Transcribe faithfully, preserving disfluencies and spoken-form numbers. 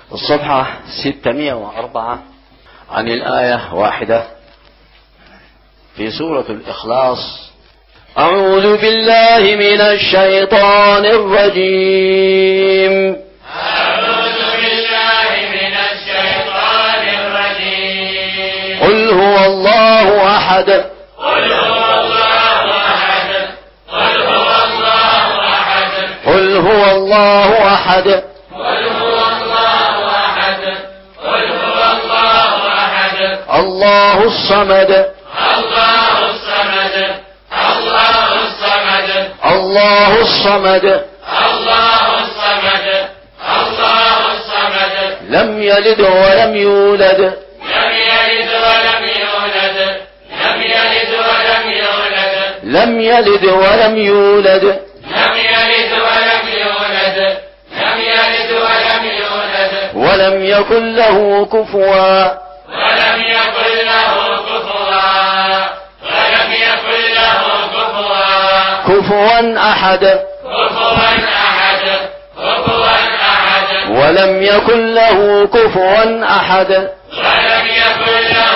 الصفحة ستمائة وأربعة عن الآية واحدة في سورة الإخلاص. أعوذ بالله من الشيطان الرجيم. أعوذ بالله من الشيطان الرجيم. قل هو الله أحد. قل هو الله أحد. قل هو الله أحد. قل هو الله أحد. قل هو الله أحد. قل هو الله أحد. الله الصمد. الله الصمد. الله الصمد. الله الصمد. الله الصمد. الله الصمد. لم يلد ولم يولد. لم يلد ولم يولد. لم يلد ولم يولد. لم يلد ولم يولد. لم يلد ولم يولد. لم يلد ولم يولد. ولم يكن له كفوا. ولم يكن له كفوا. ولم يكن له كفوا. كفوا أحد. كفوا أحد. كفوا أحد. ولم يكن له كفوا أحد. ولم يكن له